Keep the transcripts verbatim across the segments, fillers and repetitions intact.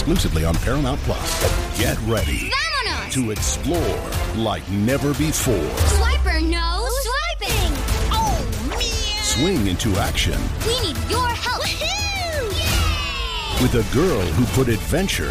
exclusively on Paramount Plus. Get ready Vámonos! to explore like never before. Swiper, no swiping! Oh, man! Swing into action. We need your help! Woohoo! With a girl who put adventure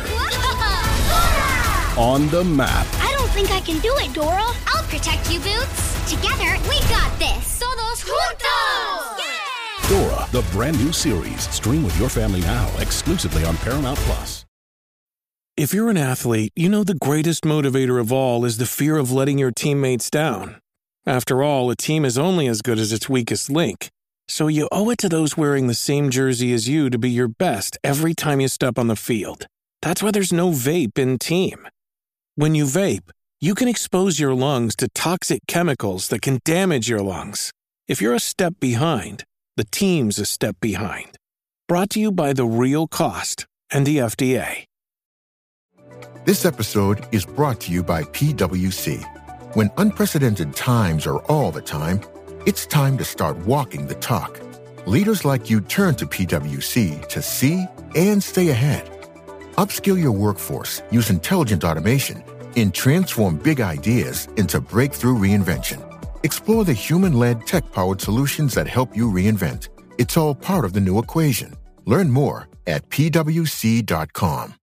on the map. I don't think I can do it, Dora. I'll protect you, Boots. Together, we got this. Todos juntos! Yeah! Dora, the brand new series. Stream with your family now, exclusively on Paramount Plus. If you're an athlete, you know the greatest motivator of all is the fear of letting your teammates down. After all, a team is only as good as its weakest link. So you owe it to those wearing the same jersey as you to be your best every time you step on the field. That's why there's no vape in team. When you vape, you can expose your lungs to toxic chemicals that can damage your lungs. If you're a step behind, the team's a step behind. Brought to you by The Real Cost and the F D A. This episode is brought to you by P W C. When unprecedented times are all the time, it's time to start walking the talk. Leaders like you turn to P W C to see and stay ahead. Upskill your workforce, use intelligent automation, and transform big ideas into breakthrough reinvention. Explore the human-led, tech-powered solutions that help you reinvent. It's all part of the new equation. Learn more at P W C dot com.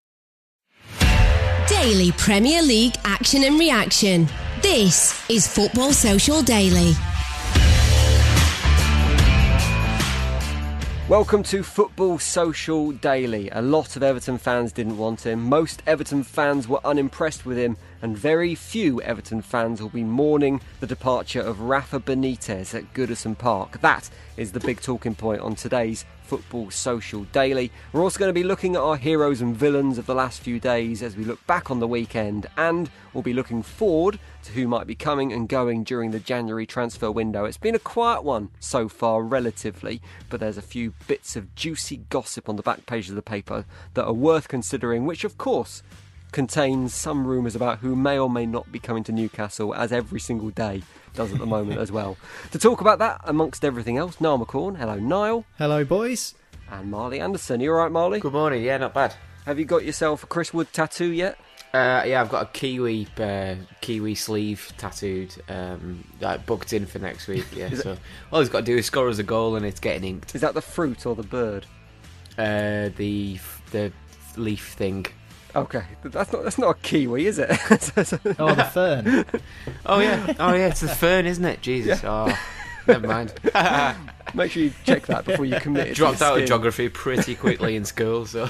Daily Premier League action and reaction. This is Football Social Daily. Welcome to Football Social Daily. A lot of Everton fans didn't want him. Most Everton fans were unimpressed with him. And very few Everton fans will be mourning the departure of Rafa Benitez at Goodison Park. That is the big talking point on today's Football Social Daily. We're also going to be looking at our heroes and villains of the last few days as we look back on the weekend, and we'll be looking forward to who might be coming and going during the January transfer window. It's been a quiet one so far, relatively, but there's a few bits of juicy gossip on the back page of the paper that are worth considering, which of course contains some rumours about who may or may not be coming to Newcastle, as every single day does at the moment as well. To talk about that, amongst everything else, Niall McCorn. Hello, Niall. Hello, boys. And Marley Anderson. You alright, Marley? Good morning, yeah, not bad. Have you got yourself a Chris Wood tattoo yet? Uh, yeah, I've got a Kiwi uh, Kiwi sleeve tattooed, um, like booked in for next week, yeah. So all he's got to do is score us a goal and it's getting inked. Is that the fruit or the bird? Uh, the the leaf thing. Okay, that's not that's not a kiwi, is it? Oh, the fern. Oh yeah, oh yeah, it's the fern, isn't it? Jesus, yeah. Oh, never mind. Make sure you check that before you commit it. Dropped to out of geography pretty quickly in school, so.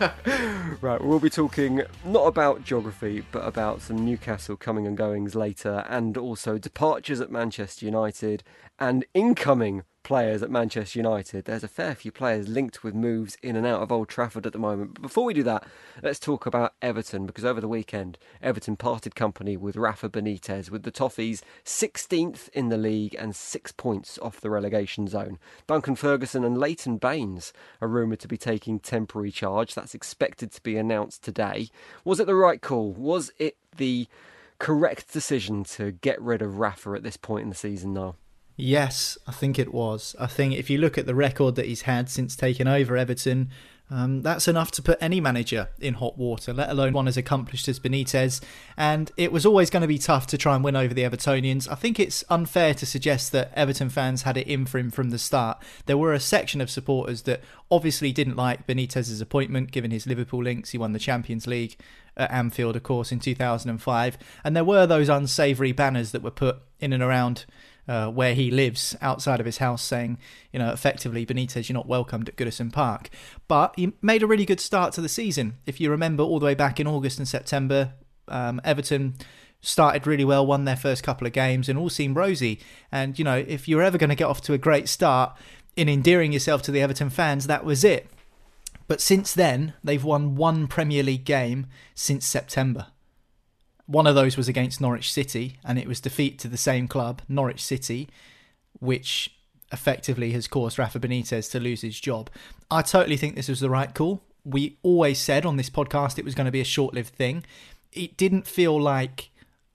Right, we'll be talking not about geography, but about some Newcastle coming and goings later, and also departures at Manchester United and incoming players at Manchester United. There's a fair few players linked with moves in and out of Old Trafford at the moment. But before we do that, let's talk about Everton, because over the weekend, Everton parted company with Rafa Benitez, with the Toffees sixteenth in the league and six points off the relegation zone. Duncan Ferguson and Leighton Baines are rumoured to be taking temporary charge. That's expected to be announced today. Was it the right call? Was it the correct decision to get rid of Rafa at this point in the season now? Yes, I think it was. I think if you look at the record that he's had since taking over Everton, um, that's enough to put any manager in hot water, let alone one as accomplished as Benitez. And it was always going to be tough to try and win over the Evertonians. I think it's unfair to suggest that Everton fans had it in for him from the start. There were a section of supporters that obviously didn't like Benitez's appointment, given his Liverpool links. He won the Champions League at Anfield, of course, in two thousand five. And there were those unsavoury banners that were put in and around Uh, where he lives outside of his house, saying, you know, effectively, Benitez, you're not welcomed at Goodison Park. But he made a really good start to the season. If you remember, all the way back in August and September, um, Everton started really well, won their first couple of games, and all seemed rosy. And, you know, if you're ever going to get off to a great start in endearing yourself to the Everton fans, that was it. But since then, they've won one Premier League game since September. One of those was against Norwich City, and it was defeat to the same club, Norwich City, which effectively has caused Rafa Benitez to lose his job. I totally think this was the right call. We always said on this podcast it was going to be a short-lived thing. It didn't feel like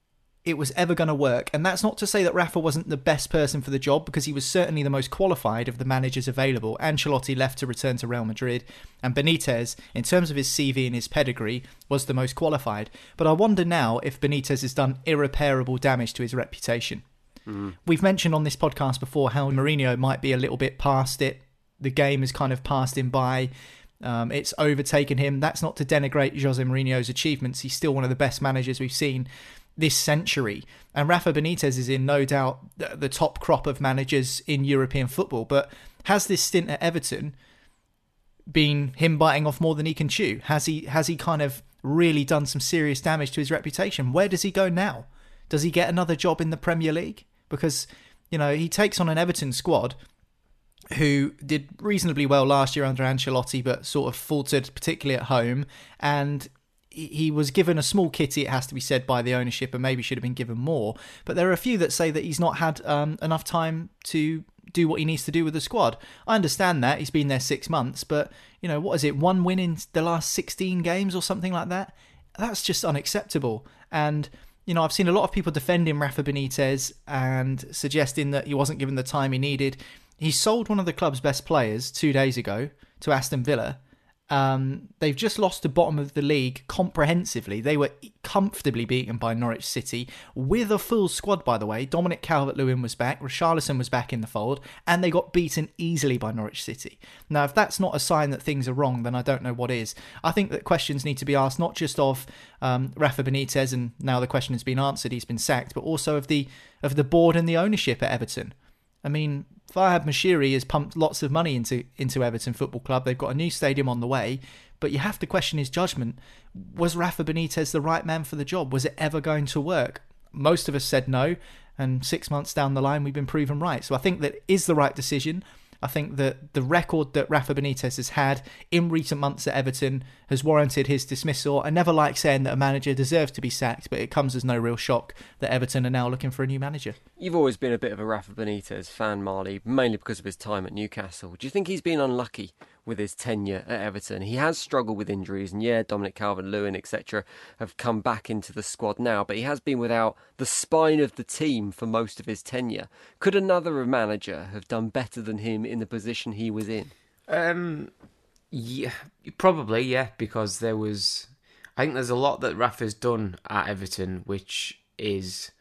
it was ever going to work. And that's not to say that Rafa wasn't the best person for the job, because he was certainly the most qualified of the managers available. Ancelotti left to return to Real Madrid, and Benitez, in terms of his C V and his pedigree, was the most qualified. But I wonder now if Benitez has done irreparable damage to his reputation. Mm. We've mentioned on this podcast before how Mourinho might be a little bit past it. The game has kind of passed him by. Um, it's overtaken him. That's not to denigrate Jose Mourinho's achievements. He's still one of the best managers we've seen this century. And Rafa Benitez is in no doubt the top crop of managers in European football. But has this stint at Everton been him biting off more than he can chew? Has he has he kind of really done some serious damage to his reputation? Where does he go now? Does he get another job in the Premier League? Because, you know, he takes on an Everton squad who did reasonably well last year under Ancelotti, but sort of faltered, particularly at home. And he was given a small kitty, it has to be said, by the ownership, and maybe should have been given more. But there are a few that say that he's not had um, enough time to do what he needs to do with the squad. I understand that. He's been there six months, but, you know, what is it? One win in the last sixteen games or something like that? That's just unacceptable. And, you know, I've seen a lot of people defending Rafa Benitez and suggesting that he wasn't given the time he needed. He sold one of the club's best players two days ago to Aston Villa. Um, they've just lost the bottom of the league comprehensively. They were comfortably beaten by Norwich City with a full squad, by the way. Dominic Calvert-Lewin was back, Richarlison was back in the fold, and they got beaten easily by Norwich City. Now, if that's not a sign that things are wrong, then I don't know what is. I think that questions need to be asked not just of um, Rafa Benitez, and now the question has been answered, he's been sacked, but also of the of the board and the ownership at Everton. I mean, Farhad Moshiri has pumped lots of money into, into Everton Football Club. They've got a new stadium on the way, but you have to question his judgment. Was Rafa Benitez the right man for the job? Was it ever going to work? Most of us said no, and six months down the line, we've been proven right. So I think that is the right decision. I think that the record that Rafa Benitez has had in recent months at Everton has warranted his dismissal. I never like saying that a manager deserves to be sacked, but it comes as no real shock that Everton are now looking for a new manager. You've always been a bit of a Rafa Benitez fan, Marley, mainly because of his time at Newcastle. Do you think he's been unlucky with his tenure at Everton? He has struggled with injuries, and yeah, Dominic Calvert-Lewin, et cetera, have come back into the squad now, but he has been without the spine of the team for most of his tenure. Could another manager have done better than him in the position he was in? Um, yeah, probably, yeah, because there was... I think there's a lot that Rafa's done at Everton, which is...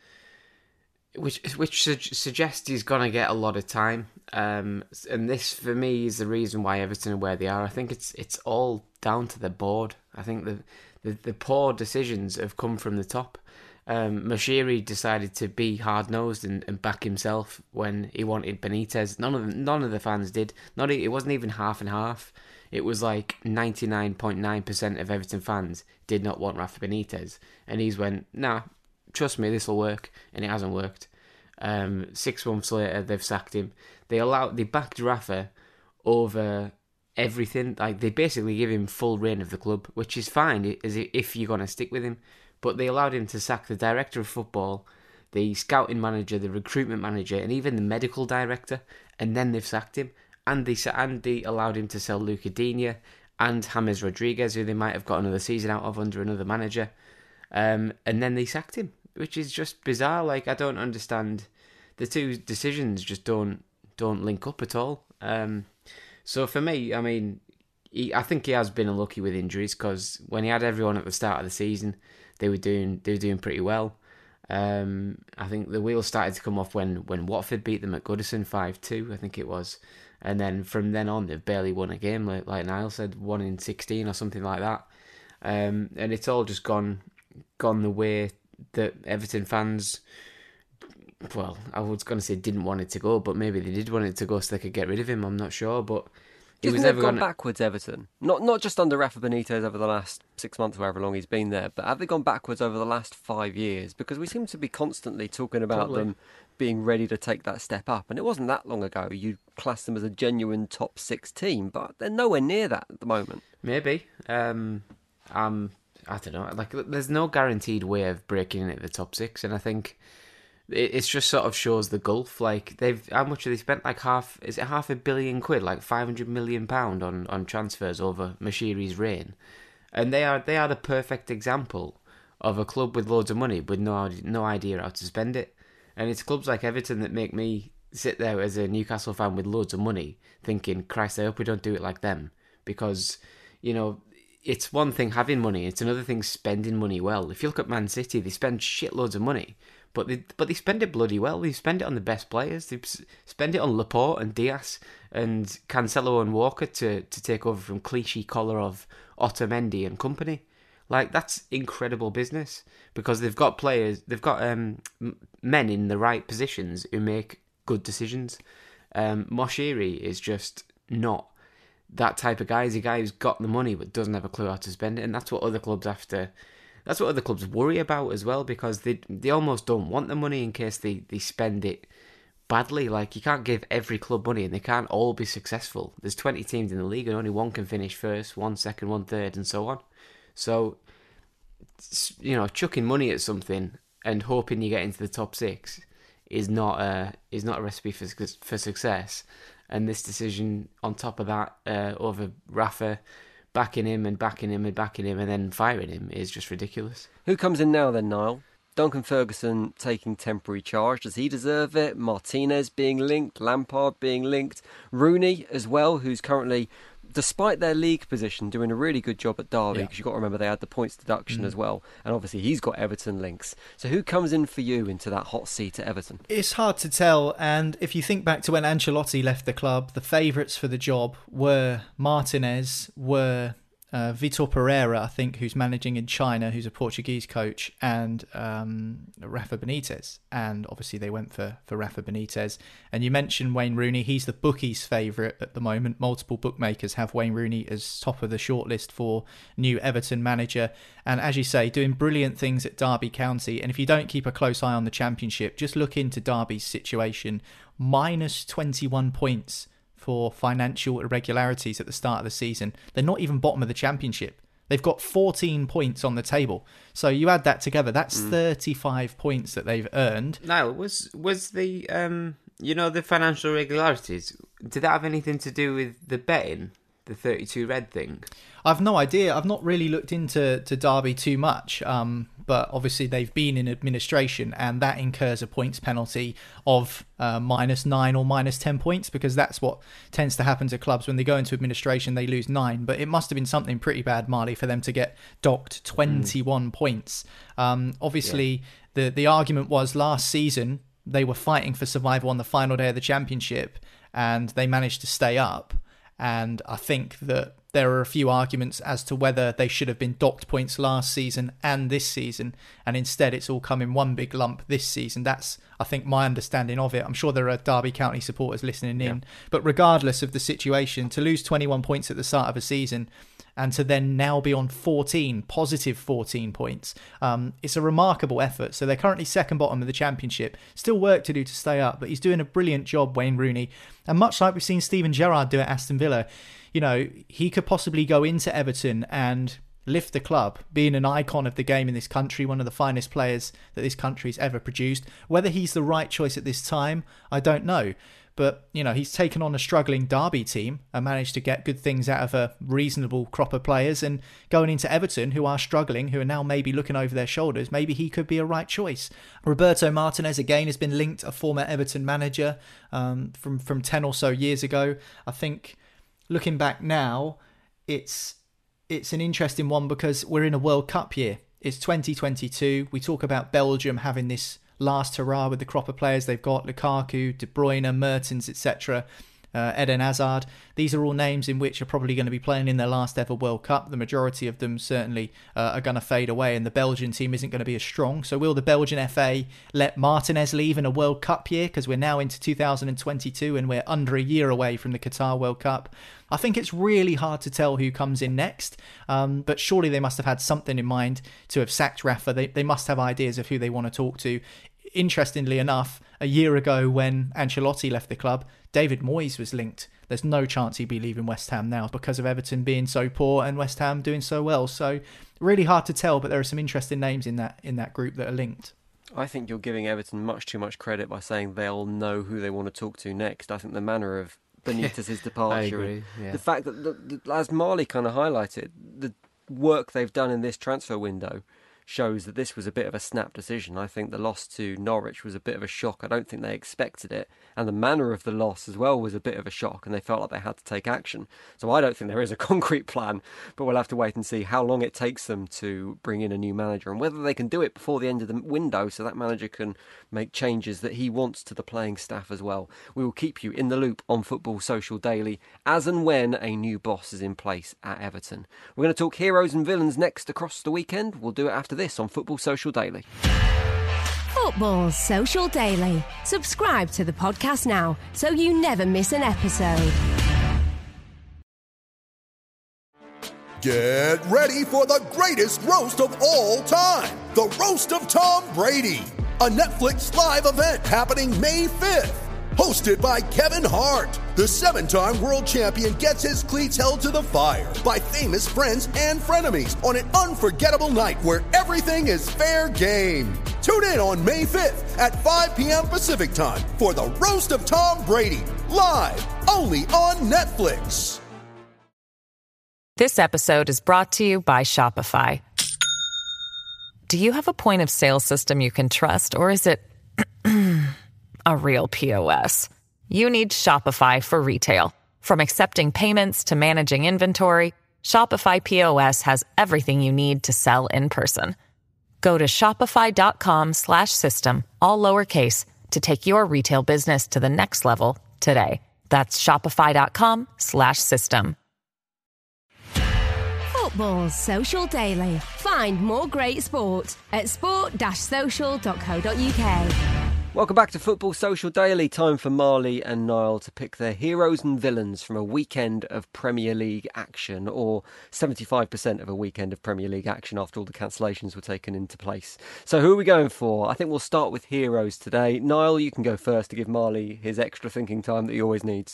Which which su- suggests he's going to get a lot of time. Um, and this, for me, is the reason why Everton are where they are. I think it's it's all down to the board. I think the the, the poor decisions have come from the top. Um, Moshiri decided to be hard-nosed and, and back himself when he wanted Benitez. None of the, none of the fans did. Not It wasn't even half and half. It was like ninety-nine point nine percent of Everton fans did not want Rafa Benitez. And he's went, nah, trust me, this will work, and it hasn't worked. Um, six months later, they've sacked him. They allowed, they backed Rafa over everything. Like, they basically give him full reign of the club, which is fine if you're going to stick with him. But they allowed him to sack the director of football, the scouting manager, the recruitment manager, and even the medical director, and then they've sacked him. And they and they allowed him to sell Luca Digne and James Rodriguez, who they might have got another season out of under another manager. Um, and then they sacked him, which is just bizarre. Like, I don't understand. The two decisions just don't don't link up at all. Um, so for me, I mean, he, I think he has been unlucky with injuries, because when he had everyone at the start of the season, they were doing they were doing pretty well. Um, I think the wheels started to come off when, when Watford beat them at Goodison five two, I think it was. And then from then on, they've barely won a game, like, like Niall said, one in sixteen or something like that. Um, and it's all just gone gone the way that Everton fans, well, I was going to say didn't want it to go, but maybe they did want it to go so they could get rid of him, I'm not sure. But it was never gone gonna... backwards, Everton. Not not just under Rafa Benitez over the last six months, however long he's been there, but have they gone backwards over the last five years? Because we seem to be constantly talking about Probably. them being ready to take that step up. And it wasn't that long ago you classed them as a genuine top six team, but they're nowhere near that at the moment. Maybe. Um, um, I don't know. Like, there's no guaranteed way of breaking into the top six, and I think it it's just sort of shows the gulf. Like, they've how much have they spent? Like half? Is it half a billion quid? Like five hundred million pound on, on transfers over Moshiri's reign, and they are they are the perfect example of a club with loads of money with no no idea how to spend it. And it's clubs like Everton that make me sit there as a Newcastle fan with loads of money thinking, Christ, I hope we don't do it like them. Because, you know, it's one thing having money, it's another thing spending money well. If you look at Man City, they spend shitloads of money, but they, but they spend it bloody well. They spend it on the best players. They spend it on Laporte and Diaz and Cancelo and Walker to, to take over from Clichy, Kolarov, Otamendi and company. Like, that's incredible business because they've got players, they've got um, men in the right positions who make good decisions. Um, Moshiri is just not that type of guy. He's a guy who's got the money but doesn't have a clue how to spend it, and that's what other clubs have to. That's what other clubs worry about as well, because they they almost don't want the money in case they, they spend it badly. Like, you can't give every club money and they can't all be successful. There's twenty teams in the league and only one can finish first, one second, one third, and so on. So, you know, chucking money at something and hoping you get into the top six is not a is not a recipe for for success. And this decision on top of that, uh, over Rafa backing him and backing him and backing him and then firing him is just ridiculous. Who comes in now then, Niall? Duncan Ferguson taking temporary charge. Does he deserve it? Martinez being linked, Lampard being linked, Rooney as well, who's currently, despite their league position, doing a really good job at Derby, because yeah. you've got to remember they had the points deduction mm. as well, and obviously he's got Everton links. So who comes in for you into that hot seat at Everton? It's hard to tell, and if you think back to when Ancelotti left the club, the favourites for the job were Martinez, were uh, Vitor Pereira, I think, who's managing in China, who's a Portuguese coach, and um, Rafa Benitez. And obviously they went for, for Rafa Benitez. And you mentioned Wayne Rooney. He's the bookies' favourite at the moment. Multiple bookmakers have Wayne Rooney as top of the shortlist for new Everton manager. And as you say, doing brilliant things at Derby County. And if you don't keep a close eye on the Championship, just look into Derby's situation. Minus twenty-one points for financial irregularities at the start of the season. They're not even bottom of the Championship. They've got fourteen points on the table. So you add that together, that's mm. thirty-five points that they've earned. Now, was was the um you know the financial irregularities, did that have anything to do with the betting, the thirty-two red thing? I've no idea. I've not really looked into to Derby too much, um, but obviously they've been in administration, and that incurs a points penalty of uh, minus nine or minus ten points, because that's what tends to happen to clubs when they go into administration. They lose nine, but it must have been something pretty bad, Marley, for them to get docked twenty-one mm. points. Um, obviously, yeah. the the argument was last season they were fighting for survival on the final day of the Championship, and they managed to stay up. And I think that there are a few arguments as to whether they should have been docked points last season and this season, and instead it's all come in one big lump this season. That's, I think, my understanding of it. I'm sure there are Derby County supporters listening in. Yeah. But regardless of the situation, to lose twenty-one points at the start of a season and to then now be on fourteen, positive fourteen points, um, it's a remarkable effort. So they're currently second bottom of the Championship. Still work to do to stay up, but he's doing a brilliant job, Wayne Rooney. And much like we've seen Steven Gerrard do at Aston Villa, you know, he could possibly go into Everton and lift the club, being an icon of the game in this country, one of the finest players that this country's ever produced. Whether he's the right choice at this time, I don't know. But, you know, he's taken on a struggling Derby team and managed to get good things out of a reasonable crop of players. And going into Everton, who are struggling, who are now maybe looking over their shoulders, maybe he could be a right choice. Roberto Martinez, again, has been linked, a former Everton manager um, from, from ten or so years ago. I think, looking back now, it's it's an interesting one because we're in a World Cup year. It's twenty twenty-two. We talk about Belgium having this last hurrah with the crop of players they've got, Lukaku, De Bruyne, Mertens, et cetera, uh, Eden Hazard. These are all names in which are probably going to be playing in their last ever World Cup. The majority of them certainly uh, are going to fade away, and the Belgian team isn't going to be as strong. So will the Belgian F A let Martinez leave in a World Cup year? Because we're now into two thousand twenty-two and we're under a year away from the Qatar World Cup. I think it's really hard to tell who comes in next, um, but surely they must have had something in mind to have sacked Rafa. They, they must have ideas of who they want to talk to. Interestingly enough, a year ago when Ancelotti left the club, David Moyes was linked. There's no chance he'd be leaving West Ham now because of Everton being so poor and West Ham doing so well. So really hard to tell, but there are some interesting names in that in that group that are linked. I think you're giving Everton much too much credit by saying they'll know who they want to talk to next. I think the manner of Benitez's departure, I agree, yeah. the fact that, the, the, as Marley kind of highlighted, the work they've done in this transfer window shows that this was a bit of a snap decision. I think the loss to Norwich was a bit of a shock. I don't think they expected it. And the manner of the loss as well was a bit of a shock, and they felt like they had to take action. So I don't think there is a concrete plan, but we'll have to wait and see how long it takes them to bring in a new manager and whether they can do it before the end of the window so that manager can make changes that he wants to the playing staff as well. We will keep you in the loop on Football Social Daily as and when a new boss is in place at Everton. We're going to talk heroes and villains next across the weekend. We'll do it after this on Football Social Daily. Football Social Daily. Subscribe to the podcast now so you never miss an episode. Get ready for the greatest roast of all time, the Roast of Tom Brady, a Netflix live event happening May fifth. Hosted by Kevin Hart, the seven-time world champion gets his cleats held to the fire by famous friends and frenemies on an unforgettable night where everything is fair game. Tune in on May fifth at five p.m. Pacific time for the Roast of Tom Brady, live only on Netflix. This episode is brought to you by Shopify. Do you have a point of sale system you can trust, or is it a real P O S? You need Shopify for retail. From accepting payments to managing inventory, Shopify P O S has everything you need to sell in person. Go to shopify.com slash system, all lowercase, to take your retail business to the next level today. That's shopify.com slash system. Football Social Daily. Find more great sport at sport dash social dot co dot uk. Welcome back to Football Social Daily. Time for Marley and Niall to pick their heroes and villains from a weekend of Premier League action, or seventy-five percent of a weekend of Premier League action after all the cancellations were taken into place. So who are we going for? I think we'll start with heroes today. Niall, you can go first to give Marley his extra thinking time that he always needs.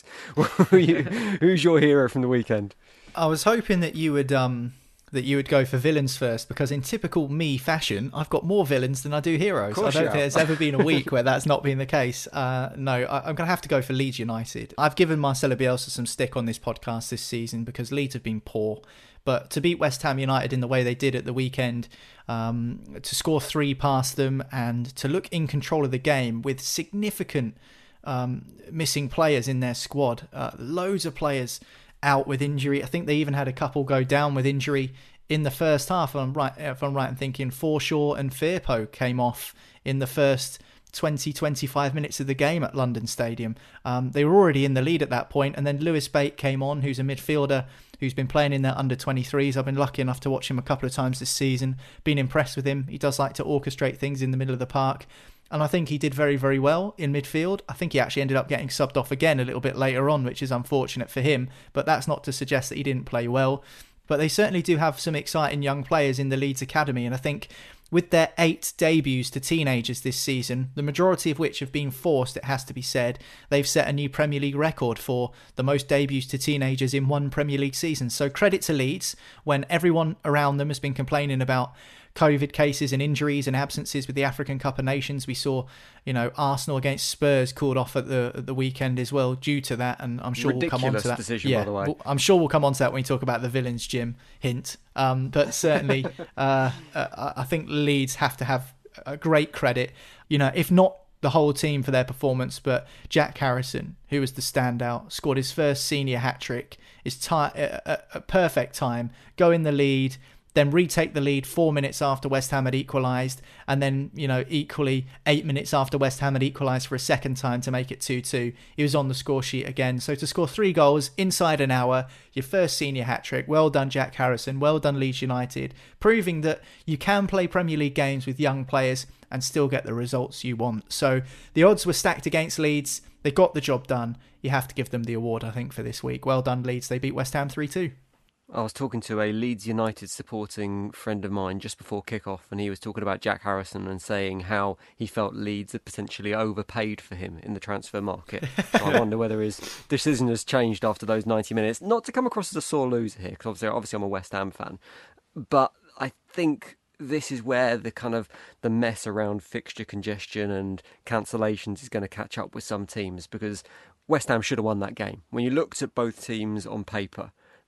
Who's your hero from the weekend? I was hoping that you would um that you would go for villains first, because in typical me fashion, I've got more villains than I do heroes. I don't think there's ever been a week where that's not been the case. Uh, no, I, I'm going to have to go for Leeds United. I've given Marcelo Bielsa some stick on this podcast this season because Leeds have been poor. But to beat West Ham United in the way they did at the weekend, um, to score three past them and to look in control of the game with significant um, missing players in their squad, uh, loads of players out with injury. I think they even had a couple go down with injury in the first half. If I'm right, if I'm right in thinking Forshaw and Firpo came off in the first twenty, twenty-five minutes of the game at London Stadium. Um, they were already in the lead at that point, and then Lewis Bate came on, who's a midfielder who's been playing in their under twenty-threes. I've been lucky enough to watch him a couple of times this season. Been impressed with him. He does like to orchestrate things in the middle of the park. And I think he did very, very well in midfield. I think he actually ended up getting subbed off again a little bit later on, which is unfortunate for him. But that's not to suggest that he didn't play well. But they certainly do have some exciting young players in the Leeds Academy. And I think with their eight debuts to teenagers this season, the majority of which have been forced, it has to be said, they've set a new Premier League record for the most debuts to teenagers in one Premier League season. So credit to Leeds, when everyone around them has been complaining about COVID cases and injuries and absences with the African Cup of Nations. We saw, you know, Arsenal against Spurs called off at the at the weekend as well due to that, and I'm sure Ridiculous we'll come on to that. Decision, yeah, by the way. I'm sure we'll come on to that when we talk about the villains, Jim. Hint. Um, but certainly, uh, uh, I think Leeds have to have a great credit. You know, if not the whole team for their performance, but Jack Harrison, who was the standout, scored his first senior hat trick. Is ti- a, a, a perfect time. Go in the lead. Then retake the lead four minutes after West Ham had equalised, and then, you know, equally eight minutes after West Ham had equalised for a second time to make it two two. He was on the score sheet again. So to score three goals inside an hour, your first senior hat-trick, well done Jack Harrison, well done Leeds United, proving that you can play Premier League games with young players and still get the results you want. So the odds were stacked against Leeds. They got the job done. You have to give them the award, I think, for this week. Well done, Leeds. They beat West Ham three two. I was talking to a Leeds United supporting friend of mine just before kick-off, and he was talking about Jack Harrison and saying how he felt Leeds had potentially overpaid for him in the transfer market. So I wonder whether his decision has changed after those ninety minutes. Not to come across as a sore loser here, because obviously, obviously I'm a West Ham fan, but I think this is where the kind of the mess around fixture congestion and cancellations is going to catch up with some teams, because West Ham should have won that game. When you looked at both teams on paper,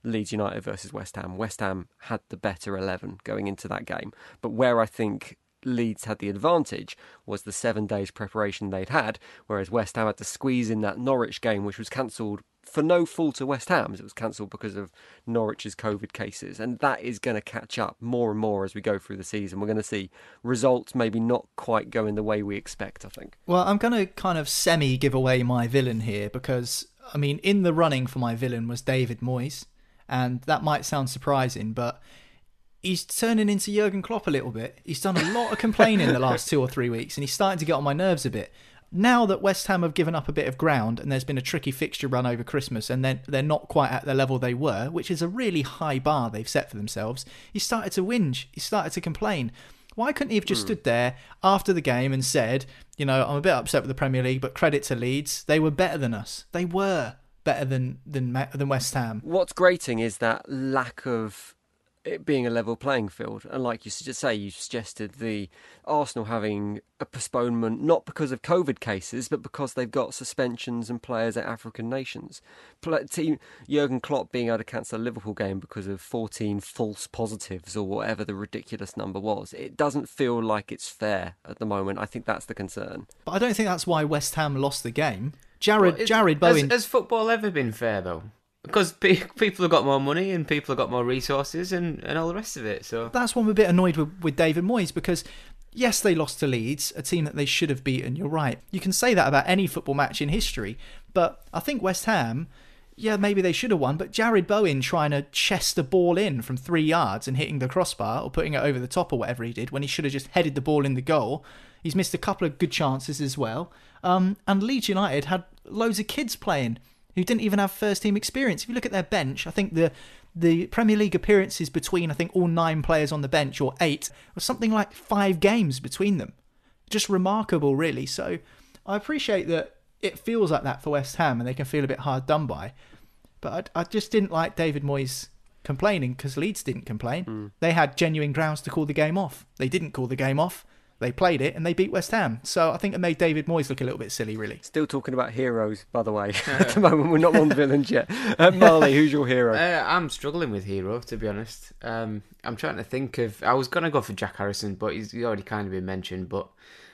Leeds United versus West Ham. West Ham had the better eleven going into that game. But where I think Leeds had the advantage was the seven days preparation they'd had, whereas West Ham had to squeeze in that Norwich game, which was cancelled for no fault of West Ham's. It was cancelled because of Norwich's COVID cases, and that is going to catch up more and more as we go through the season. We're going to see results maybe not quite going the way we expect, I think. Well, I'm going to kind of semi-give away my villain here because, I mean, in the running for my villain was David Moyes, and that might sound surprising, but he's turning into Jurgen Klopp a little bit. He's done a lot of complaining the last two or three weeks, and he's starting to get on my nerves a bit. Now that West Ham have given up a bit of ground and there's been a tricky fixture run over Christmas and then they're not quite at the level they were, which is a really high bar they've set for themselves, he started to whinge. He started to complain. Why couldn't he have just mm. stood there after the game and said, you know, I'm a bit upset with the Premier League, but credit to Leeds. They were better than us. They were better than than, than West Ham. What's grating is that lack of it being a level playing field, and like you just say, you suggested the Arsenal having a postponement not because of COVID cases, but because they've got suspensions and players at African nations. Team Jurgen Klopp being able to cancel a Liverpool game because of fourteen false positives or whatever the ridiculous number was. It doesn't feel like it's fair at the moment. I think that's the concern. But I don't think that's why West Ham lost the game. Jared well, is, Jared Bowen. Has, has football ever been fair though? Because people have got more money and people have got more resources and, and all the rest of it. So that's why I'm a bit annoyed with, with David Moyes, because yes, they lost to Leeds, a team that they should have beaten. You're right. You can say that about any football match in history. But I think West Ham, yeah, maybe they should have won. But Jared Bowen trying to chest the ball in from three yards and hitting the crossbar or putting it over the top or whatever he did when he should have just headed the ball in the goal. He's missed a couple of good chances as well. Um, and Leeds United had loads of kids playing who didn't even have first-team experience. If you look at their bench, I think the the Premier League appearances between, I think, all nine players on the bench, or eight, was something like five games between them. Just remarkable, really. So I appreciate that it feels like that for West Ham, and they can feel a bit hard done by. But I, I just didn't like David Moyes complaining, because Leeds didn't complain. Mm. They had genuine grounds to call the game off. They didn't call the game off. They played it and they beat West Ham. So I think it made David Moyes look a little bit silly, really. Still talking about heroes, by the way. At the moment, we're not on villains yet. Uh, Marley, who's your hero? Uh, I'm struggling with hero, to be honest. Um, I'm trying to think of... I was going to go for Jack Harrison, but he's already kind of been mentioned. But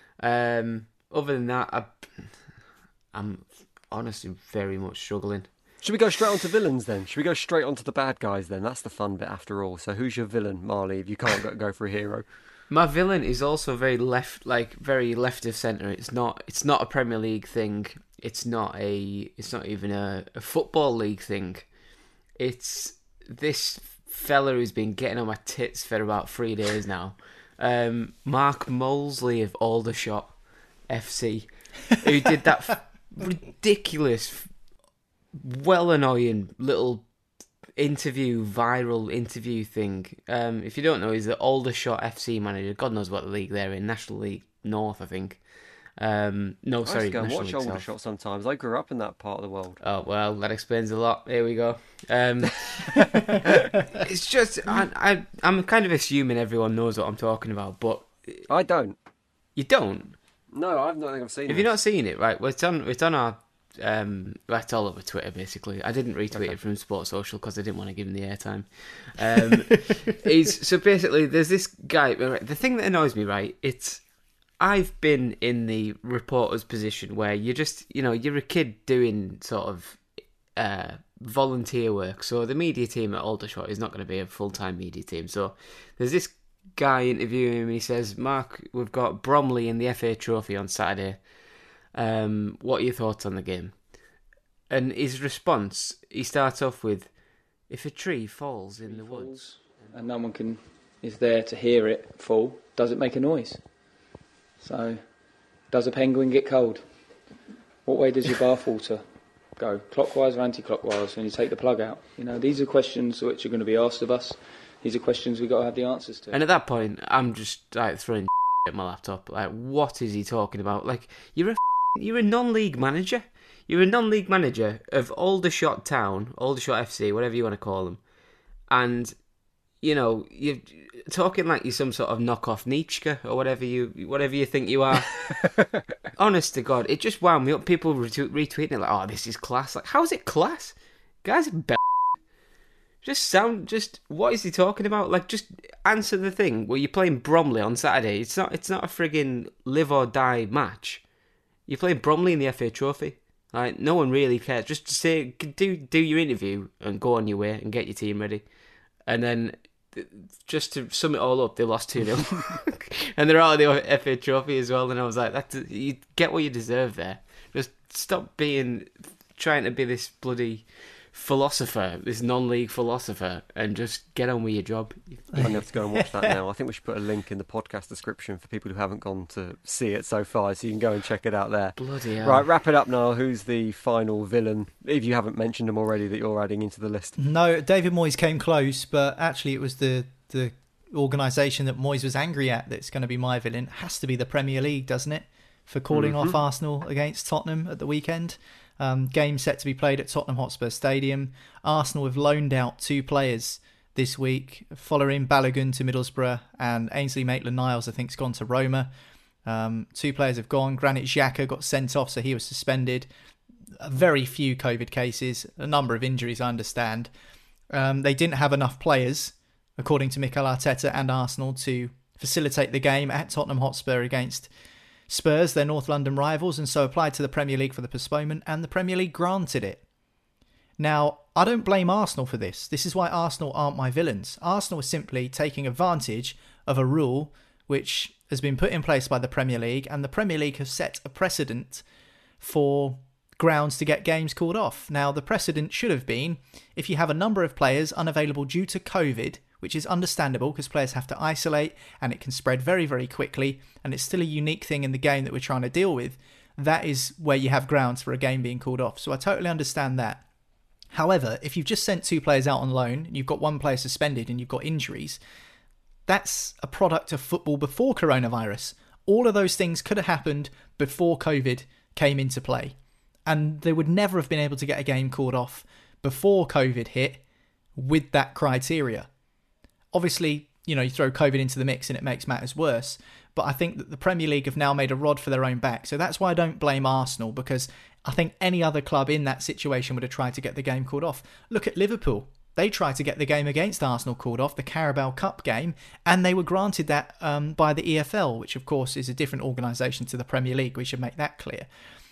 um, other than that, I, I'm honestly very much struggling. Should we go straight on to villains then? Should we go straight on to the bad guys then? That's the fun bit after all. So who's your villain, Marley, if you can't go, go for a hero? My villain is also very left, like very left of centre. It's not. It's not a Premier League thing. It's not a. It's not even a, a football league thing. It's this fella who's been getting on my tits for about three days now. Um, Mark Molesley of Aldershot F C, who did that f- ridiculous, well annoying little interview, viral interview thing. Um, if you don't know, he's the Aldershot F C manager. God knows what the league they're in. National League North, I think. Um, no, I sorry. I go and National watch League Aldershot sometimes. I grew up in that part of the world. Oh, well, that explains a lot. Here we go. Um, it's just, I, I, I'm kind of assuming everyone knows what I'm talking about, but... I don't. You don't? No, I've not think I've seen it. Have you not seen it? Right, well, it's on, it's on our... Um, it's all over Twitter, basically. I didn't retweet okay. it from Sports Social because I didn't want to give him the airtime. Um, he's, so basically, there's this guy... The thing that annoys me, right, it's... I've been in the reporter's position where you're just, you know, you're a kid doing sort of uh, volunteer work. So the media team at Aldershot is not going to be a full-time media team. So there's this guy interviewing him and he says, Mark, we've got Bromley in the F A Trophy on Saturday. Um, what are your thoughts on the game? And his response, he starts off with, if a tree falls in the woods... and no one can is there to hear it fall, does it make a noise? So, does a penguin get cold? What way does your bathwater go? Clockwise or anti-clockwise when you take the plug out? You know, these are questions which are going to be asked of us. These are questions we've got to have the answers to. And at that point, I'm just like throwing at my laptop. Like, what is he talking about? Like, you're a you're a non-league manager. You're a non-league manager of Aldershot Town, Aldershot F C, whatever you want to call them, and you know you're talking like you're some sort of knockoff Nietzsche or whatever you whatever you think you are. Honest to God, it just wound me up. People retweet, retweeting it like, "Oh, this is class." Like, how is it class? Guys, be- Just sound, just what is he talking about? Like, just answer the thing. Well, you're playing Bromley on Saturday. It's not. It's not a friggin' live or die match. You're playing Bromley in the F A Trophy. Like, no one really cares. Just say, do do your interview and go on your way and get your team ready. And then, just to sum it all up, they lost two nil, and they're out of the F A Trophy as well. And I was like, that you get what you deserve there. Just stop being trying to be this bloody philosopher, this non-league philosopher, and just get on with your job. I'm going to have to go and watch that now. I think we should put a link in the podcast description for people who haven't gone to see it so far, so you can go and check it out there. Bloody hell. Right, wrap it up now. Who's the final villain, if you haven't mentioned him already, that you're adding into the list? No, David Moyes came close, but actually it was the, the organisation that Moyes was angry at that's going to be my villain. It has to be the Premier League, doesn't it? For calling mm-hmm. off Arsenal against Tottenham at the weekend. Um, game set to be played at Tottenham Hotspur Stadium. Arsenal have loaned out two players this week, following Balogun to Middlesbrough and Ainsley Maitland-Niles, I think, has gone to Roma. Um, two players have gone. Granit Xhaka got sent off, so he was suspended. Very few COVID cases, a number of injuries, I understand. Um, they didn't have enough players, according to Mikel Arteta and Arsenal, to facilitate the game at Tottenham Hotspur against Spurs, their North London rivals, and so applied to the Premier League for the postponement, and the Premier League granted it. Now, I don't blame Arsenal for this. This is why Arsenal aren't my villains. Arsenal is simply taking advantage of a rule which has been put in place by the Premier League, and the Premier League has set a precedent for grounds to get games called off. Now, the precedent should have been, if you have a number of players unavailable due to COVID, which is understandable because players have to isolate and it can spread very, very quickly, and it's still a unique thing in the game that we're trying to deal with, that is where you have grounds for a game being called off. So I totally understand that. However, if you've just sent two players out on loan, and you've got one player suspended and you've got injuries, that's a product of football before coronavirus. All of those things could have happened before COVID came into play. And they would never have been able to get a game called off before COVID hit with that criteria. Obviously, you know, you throw COVID into the mix and it makes matters worse. But I think that the Premier League have now made a rod for their own back. So that's why I don't blame Arsenal, because I think any other club in that situation would have tried to get the game called off. Look at Liverpool. They tried to get the game against Arsenal called off, the Carabao Cup game, and they were granted that um, by the E F L, which of course is a different organisation to the Premier League. We should make that clear.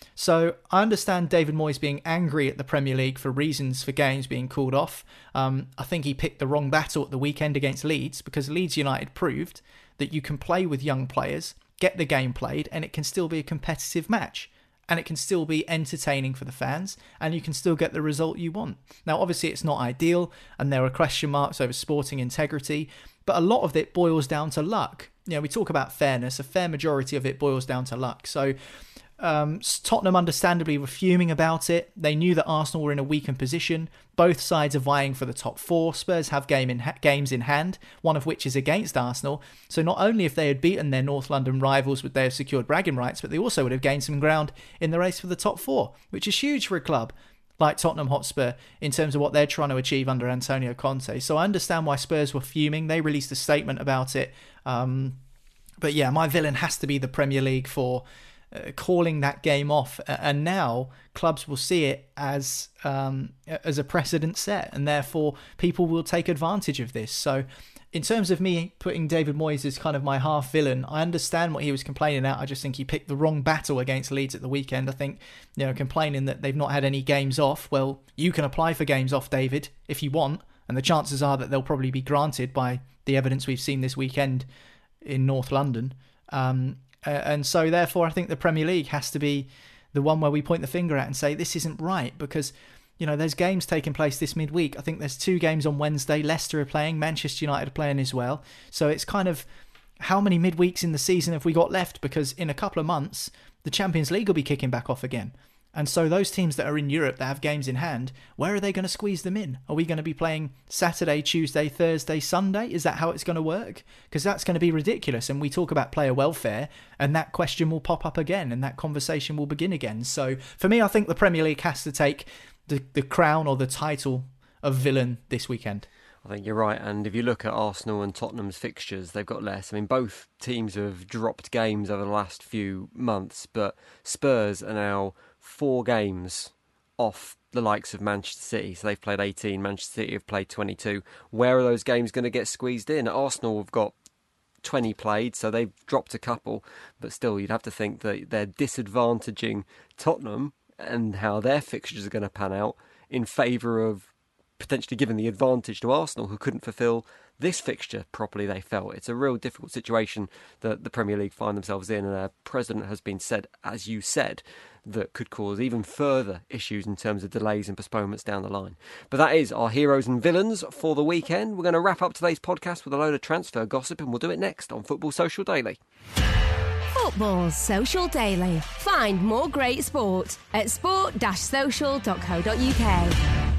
So I understand David Moyes being angry at the Premier League for reasons for games being called off. Um, I think he picked the wrong battle at the weekend against Leeds, because Leeds United proved that you can play with young players, get the game played, and it can still be a competitive match. And it can still be entertaining for the fans, and you can still get the result you want. Now, obviously, it's not ideal, and there are question marks over sporting integrity, but a lot of it boils down to luck. You know, we talk about fairness, a fair majority of it boils down to luck. So Um, Tottenham understandably were fuming about it. They knew that Arsenal were in a weakened position. Both sides are vying for the top four. Spurs have game in ha- games in hand, one of which is against Arsenal. So not only if they had beaten their North London rivals would they have secured bragging rights, but they also would have gained some ground in the race for the top four, which is huge for a club like Tottenham Hotspur in terms of what they're trying to achieve under Antonio Conte. So I understand why Spurs were fuming. They released a statement about it. Um, but yeah, my villain has to be the Premier League for Uh, calling that game off, and now clubs will see it as um, as a precedent set, and therefore people will take advantage of this. So in terms of me putting David Moyes as kind of my half villain, I understand what he was complaining at. I just think he picked the wrong battle against Leeds at the weekend. I think, you know, complaining that they've not had any games off. Well, you can apply for games off, David, if you want, and the chances are that they'll probably be granted by the evidence we've seen this weekend in North London. Um, Uh, and so, therefore, I think the Premier League has to be the one where we point the finger at and say, this isn't right, because, you know, there's games taking place this midweek. I think there's two games on Wednesday. Leicester are playing, Manchester United are playing as well. So it's kind of, how many midweeks in the season have we got left? Because in a couple of months, the Champions League will be kicking back off again. And so those teams that are in Europe that have games in hand, where are they going to squeeze them in? Are we going to be playing Saturday, Tuesday, Thursday, Sunday? Is that how it's going to work? Because that's going to be ridiculous. And we talk about player welfare, and that question will pop up again, and that conversation will begin again. So for me, I think the Premier League has to take the, the crown or the title of villain this weekend. I think you're right. And if you look at Arsenal and Tottenham's fixtures, they've got less. I mean, both teams have dropped games over the last few months, but Spurs are now four games off the likes of Manchester City. So they've played eighteen, Manchester City have played twenty-two. Where are those games going to get squeezed in? Arsenal have got twenty played, so they've dropped a couple, but still you'd have to think that they're disadvantaging Tottenham and how their fixtures are going to pan out in favour of potentially giving the advantage to Arsenal, who couldn't fulfil this fixture properly, they felt. It's a real difficult situation that the Premier League find themselves in, and their president has been said, as you said, that could cause even further issues in terms of delays and postponements down the line. But that is our heroes and villains for the weekend. We're going to wrap up today's podcast with a load of transfer gossip, and we'll do it next on Football Social Daily. Football Social Daily. Find more great sport at sport dash social dot co dot uk.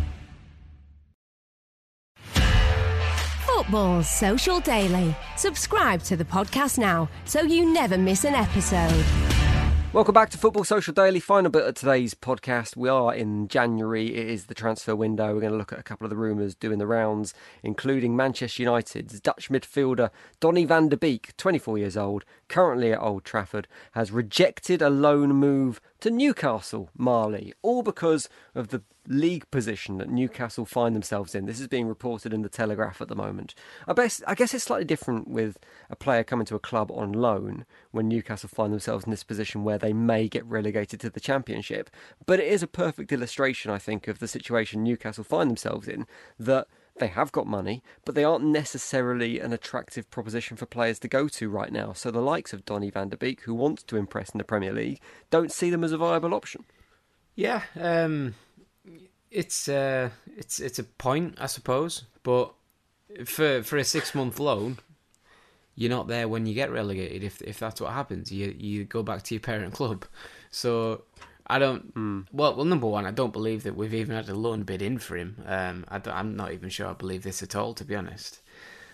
Football Social Daily. Subscribe to the podcast now so you never miss an episode. Welcome back to Football Social Daily. Final bit of today's podcast. We are in January. It is the transfer window. We're going to look at a couple of the rumours doing the rounds, including Manchester United's Dutch midfielder Donny van de Beek, twenty-four years old, currently at Old Trafford, has rejected a loan move to Newcastle, Marley, all because of the league position that Newcastle find themselves in. This is being reported in the Telegraph at the moment. I guess, I guess it's slightly different with a player coming to a club on loan when Newcastle find themselves in this position where they may get relegated to the Championship. But it is a perfect illustration, I think, of the situation Newcastle find themselves in, that they have got money, but they aren't necessarily an attractive proposition for players to go to right now. So the likes of Donny van de Beek, who wants to impress in the Premier League, don't see them as a viable option. Yeah, um... It's uh, it's it's a point, I suppose, but for for a six month loan, you're not there when you get relegated. If if that's what happens, you you go back to your parent club. So I don't. Mm. Well, well, number one, I don't believe that we've even had a loan bid in for him. Um, I I'm not even sure I believe this at all, to be honest.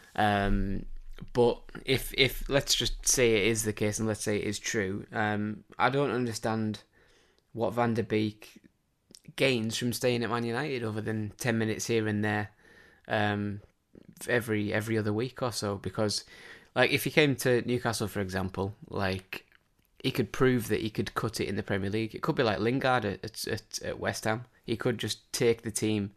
Um, but if if let's just say it is the case, and let's say it is true, um, I don't understand what Van de Beek gains from staying at Man United other than ten minutes here and there um, every every other week or so. Because, like, if he came to Newcastle, for example, like, he could prove that he could cut it in the Premier League. It could be like Lingard at, at, at West Ham. He could just take the team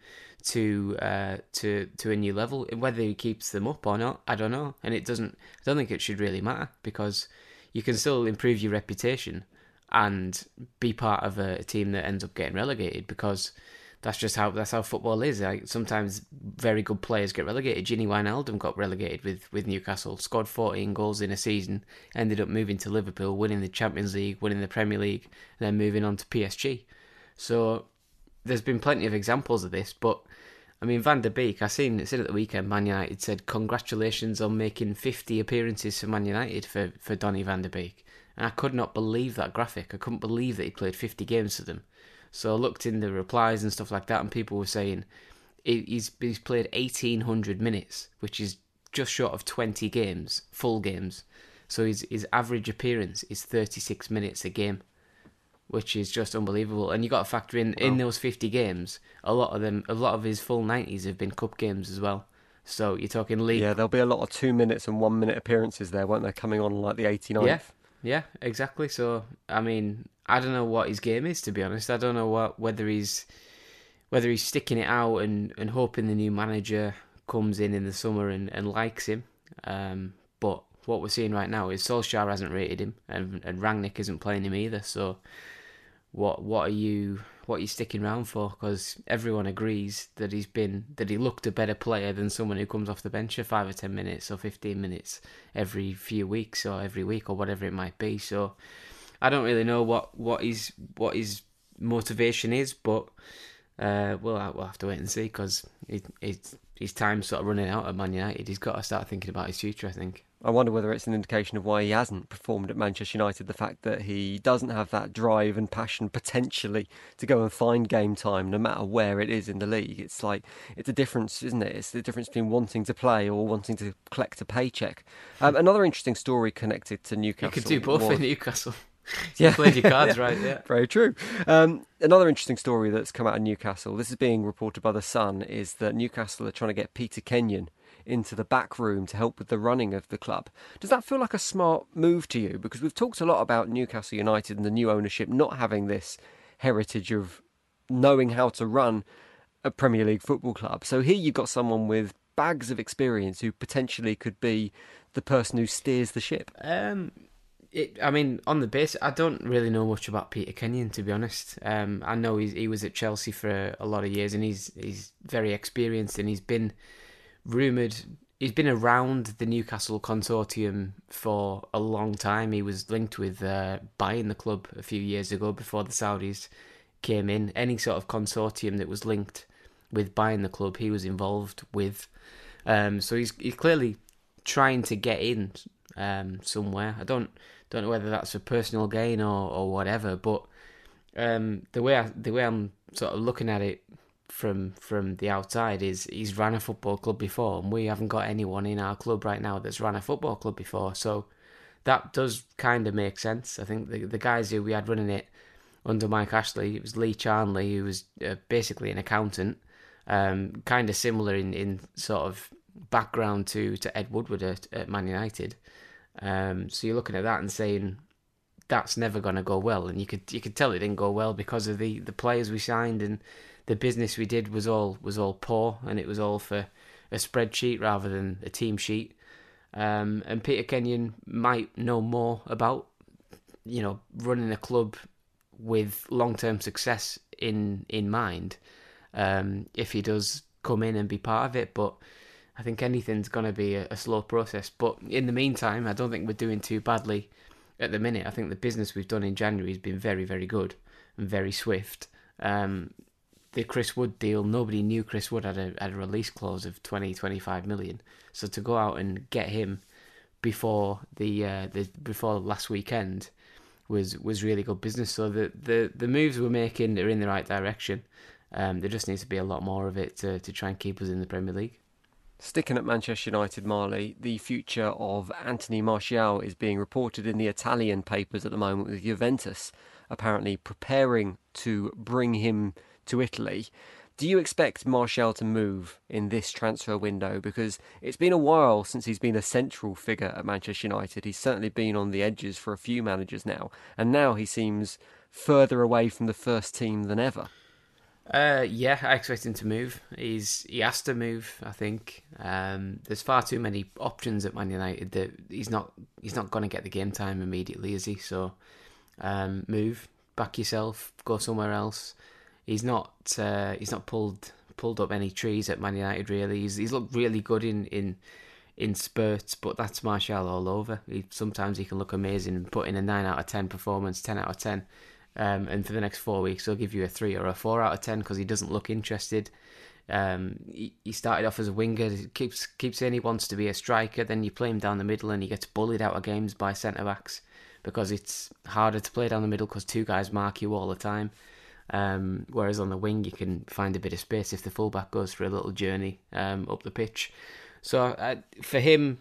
to uh, to to a new level. Whether he keeps them up or not, I don't know. And it doesn't. I don't think it should really matter, because you can still improve your reputation and be part of a, a team that ends up getting relegated, because that's just how that's how football is. Like, sometimes very good players get relegated. Gini Wijnaldum got relegated with, with Newcastle, scored fourteen goals in a season, ended up moving to Liverpool, winning the Champions League, winning the Premier League, and then moving on to P S G. So there's been plenty of examples of this, but I mean, Van de Beek, I seen it said at the weekend, Man United said congratulations on making fifty appearances for Man United for, for Donny van de Beek. And I could not believe that graphic. I couldn't believe that he played fifty games for them. So I looked in the replies and stuff like that, and people were saying he's he's played eighteen hundred minutes, which is just short of twenty games, full games. So his his average appearance is thirty-six minutes a game, which is just unbelievable. And you got to factor in in those fifty games, a lot of them, a lot of his full nineties have been cup games as well. So you're talking league. Yeah, there'll be a lot of two minutes and one minute appearances there, won't there, coming on like the eighty-ninth? Yeah. Yeah, exactly. So, I mean, I don't know what his game is, to be honest. I don't know what whether he's whether he's sticking it out and, and hoping the new manager comes in in the summer and, and likes him. Um, but what we're seeing right now is Solskjaer hasn't rated him, and, and Rangnick isn't playing him either. So, what what are you what are you sticking around for? Because everyone agrees that he's been that he looked a better player than someone who comes off the bench for five or ten minutes or fifteen minutes every few weeks or every week or whatever it might be. So I don't really know what, what his what his motivation is, but uh, well, we'll have to wait and see, because it, it, his time's sort of running out at Man United. He's got to start thinking about his future, I think. I wonder whether it's an indication of why he hasn't performed at Manchester United, the fact that he doesn't have that drive and passion potentially to go and find game time no matter where it is in the league. It's like, it's a difference, isn't it? It's the difference between wanting to play or wanting to collect a paycheck. Um, another interesting story connected to Newcastle. You could do both was... in Newcastle. Yeah. You played your cards right, yeah. Very true. Um, another interesting story that's come out of Newcastle, this is being reported by The Sun, is that Newcastle are trying to get Peter Kenyon into the back room to help with the running of the club. Does that feel like a smart move to you? Because we've talked a lot about Newcastle United and the new ownership not having this heritage of knowing how to run a Premier League football club. So here you've got someone with bags of experience who potentially could be the person who steers the ship. Um, it, I mean, on the base, I don't really know much about Peter Kenyon, to be honest. Um, I know he's, he was at Chelsea for a, a lot of years, and he's he's very experienced, and he's been rumoured. He's been around the Newcastle consortium for a long time. He was linked with uh, buying the club a few years ago before the Saudis came in. Any sort of consortium that was linked with buying the club, he was involved with. Um, so he's he's clearly trying to get in um, somewhere. I don't don't know whether that's for personal gain or, or whatever, but um, the way I, the way I'm sort of looking at it from from the outside is he's ran a football club before, and we haven't got anyone in our club right now that's ran a football club before. So that does kind of make sense. I think the the guys who we had running it under Mike Ashley, it was Lee Charnley, who was uh, basically an accountant. Um, kind of similar in, in sort of background to, to Ed Woodward at, at Man United. Um, so you're looking at that and saying that's never going to go well, and you could you could tell it didn't go well because of the, the players we signed, and the business we did was all was all poor, and it was all for a spreadsheet rather than a team sheet. Um, and Peter Kenyon might know more about you know running a club with long term success in in mind. Um, if he does come in and be part of it, but I think anything's going to be a, a slow process. But in the meantime, I don't think we're doing too badly at the minute. I think the business we've done in January has been very, very good and very swift. Um, the Chris Wood deal, nobody knew Chris Wood had a, had a release clause of twenty, twenty-five million. So to go out and get him before the uh, the before last weekend was was really good business. So the, the, the moves we're making are in the right direction. Um, there just needs to be a lot more of it to, to try and keep us in the Premier League. Sticking at Manchester United, Marley, the future of Anthony Martial is being reported in the Italian papers at the moment, with Juventus apparently preparing to bring him to Italy. Do you expect Martial to move in this transfer window? Because it's been a while since he's been a central figure at Manchester United. He's certainly been on the edges for a few managers now, and now he seems further away from the first team than ever. Uh, yeah, I expect him to move. He's he has to move. I think um, there's far too many options at Man United that he's not he's not going to get the game time immediately, is he? So um, move, back yourself, go somewhere else. He's not uh, he's not pulled pulled up any trees at Man United really. He's he's looked really good in in, in spurts, but that's Martial all over. He, sometimes he can look amazing and put in a nine out of ten performance, ten out of ten. Um, and for the next four weeks, he'll give you a three or a four out of ten because he doesn't look interested. Um, he, he started off as a winger. He keeps keeps saying he wants to be a striker. Then you play him down the middle, and he gets bullied out of games by centre backs because it's harder to play down the middle because two guys mark you all the time. Um, whereas on the wing, you can find a bit of space if the fullback goes for a little journey um, up the pitch. So uh, for him,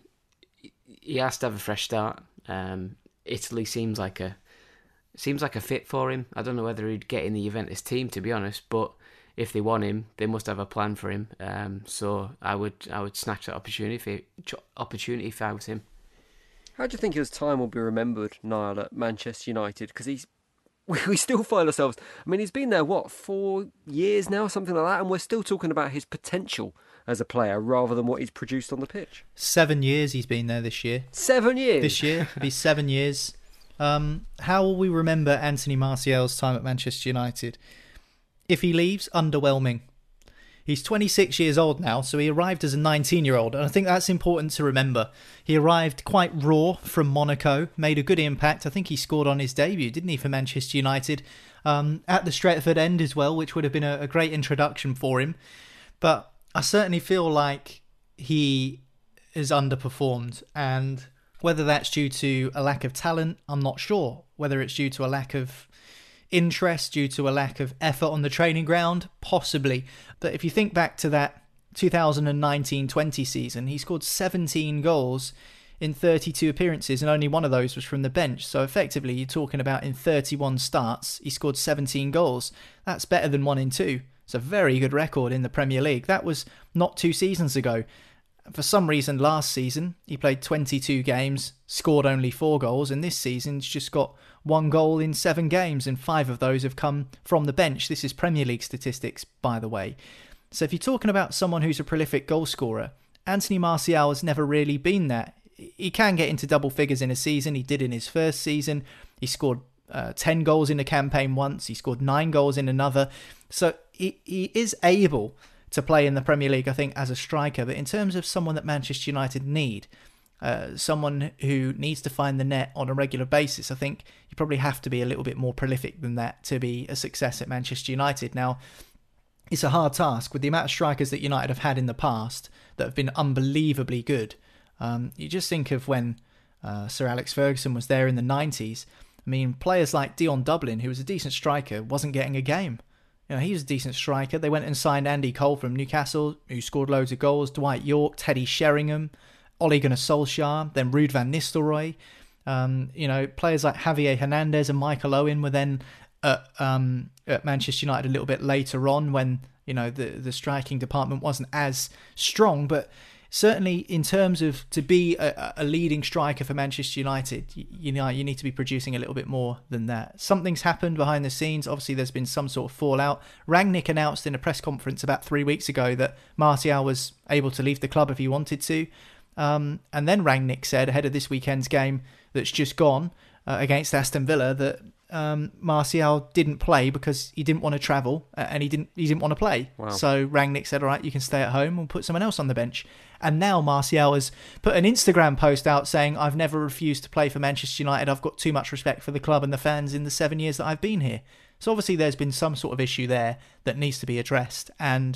he has to have a fresh start. Um, Italy seems like a Seems like a fit for him. I don't know whether he'd get in the Juventus team, to be honest, but if they want him, they must have a plan for him. Um, so I would I would snatch that opportunity if, opportunity if I was him. How do you think his time will be remembered, Niall, at Manchester United? Because he's we still find ourselves... I mean, he's been there, what, four years now, something like that, and we're still talking about his potential as a player rather than what he's produced on the pitch. Seven years he's been there this year. Seven years? This year. It'll be seven years. Um, how will we remember Anthony Martial's time at Manchester United? If he leaves, underwhelming. He's twenty-six years old now, so he arrived as a nineteen-year-old, and I think that's important to remember. He arrived quite raw from Monaco, made a good impact. I think he scored on his debut, didn't he, for Manchester United, um, at the Stretford end as well, which would have been a, a great introduction for him. But I certainly feel like he has underperformed, and whether that's due to a lack of talent, I'm not sure. Whether it's due to a lack of interest, due to a lack of effort on the training ground, possibly. But if you think back to that two thousand nineteen twenty season, he scored seventeen goals in thirty-two appearances, and only one of those was from the bench. So effectively, you're talking about in thirty-one starts, he scored seventeen goals. That's better than one in two. It's a very good record in the Premier League. That was not two seasons ago. for some reason last season he played twenty-two games, scored only four goals, and this season he's just got one goal in seven games, and five of those have come from the bench. This is Premier League statistics, by the way. So if you're talking about someone who's a prolific goal scorer, Anthony Martial has never really been that. He can get into double figures in a season. He did in his first season. He scored uh, ten goals in a campaign once. He scored nine goals in another. So he, he is able to play in the Premier League, I think, as a striker. But in terms of someone that Manchester United need, uh, someone who needs to find the net on a regular basis, I think you probably have to be a little bit more prolific than that to be a success at Manchester United. Now, it's a hard task with the amount of strikers that United have had in the past that have been unbelievably good. Um, you just think of when uh, Sir Alex Ferguson was there in the nineties. I mean, players like Dion Dublin, who was a decent striker, wasn't getting a game. You know, he was a decent striker. They went and signed Andy Cole from Newcastle, who scored loads of goals, Dwight York, Teddy Sheringham, Ole Gunnar Solskjaer, then Ruud van Nistelrooy. Um, you know, players like Javier Hernandez and Michael Owen were then at, um, at Manchester United a little bit later on when, you know, the, the striking department wasn't as strong, but certainly in terms of to be a, a leading striker for Manchester United, you, you know, you need to be producing a little bit more than that. Something's happened behind the scenes. Obviously, there's been some sort of fallout. Rangnick announced in a press conference about three weeks ago that Martial was able to leave the club if he wanted to. Um, and then Rangnick said ahead of this weekend's game that's just gone uh, against Aston Villa that Um, Martial didn't play because he didn't want to travel uh, and he didn't he didn't want to play. Wow. So Rangnick said, all right, you can stay at home and put someone else on the bench. And now Martial has put an Instagram post out saying, I've never refused to play for Manchester United. I've got too much respect for the club and the fans in the seven years that I've been here. So obviously there's been some sort of issue there that needs to be addressed. And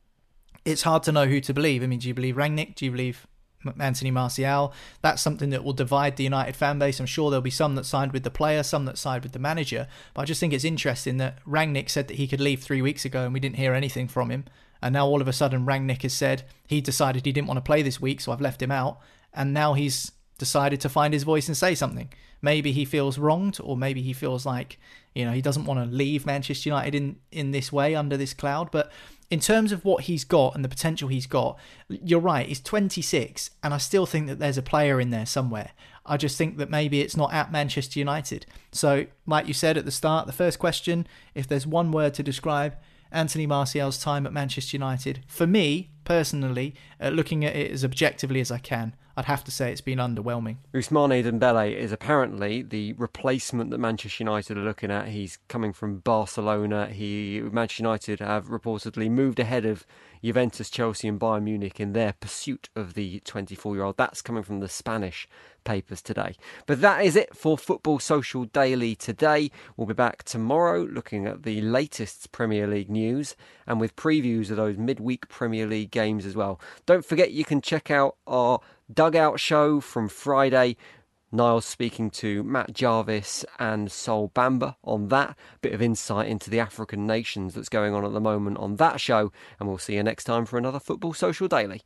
it's hard to know who to believe. I mean, do you believe Rangnick? Do you believe Anthony Martial? That's something that will divide the United fan base. I'm sure there'll be some that side with the player, some that side with the manager. But I just think it's interesting that Rangnick said that he could leave three weeks ago and we didn't hear anything from him. And now all of a sudden Rangnick has said he decided he didn't want to play this week, so I've left him out. And now he's decided to find his voice and say something. Maybe he feels wronged, or maybe he feels like, you know, he doesn't want to leave Manchester United in, in this way, under this cloud. But in terms of what he's got and the potential he's got, you're right, he's twenty-six, and I still think that there's a player in there somewhere. I just think that maybe it's not at Manchester United. So, like you said at the start, the first question, if there's one word to describe Anthony Martial's time at Manchester United, for me, personally, uh, looking at it as objectively as I can, I'd have to say it's been underwhelming. Ousmane Dembele is apparently the replacement that Manchester United are looking at. He's coming from Barcelona. He Manchester United have reportedly moved ahead of Juventus, Chelsea and Bayern Munich in their pursuit of the twenty-four-year-old. That's coming from the Spanish papers today. But that is it for Football Social Daily today. We'll be back tomorrow looking at the latest Premier League news and with previews of those midweek Premier League games as well. Don't forget you can check out our Dugout show from Friday. Niles speaking to Matt Jarvis and Sol Bamba on that. Bit of insight into the African nations that's going on at the moment on that show. And we'll see you next time for another Football Social Daily.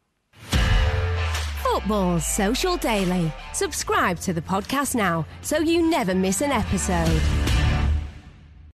Football Social Daily. Subscribe to the podcast now so you never miss an episode.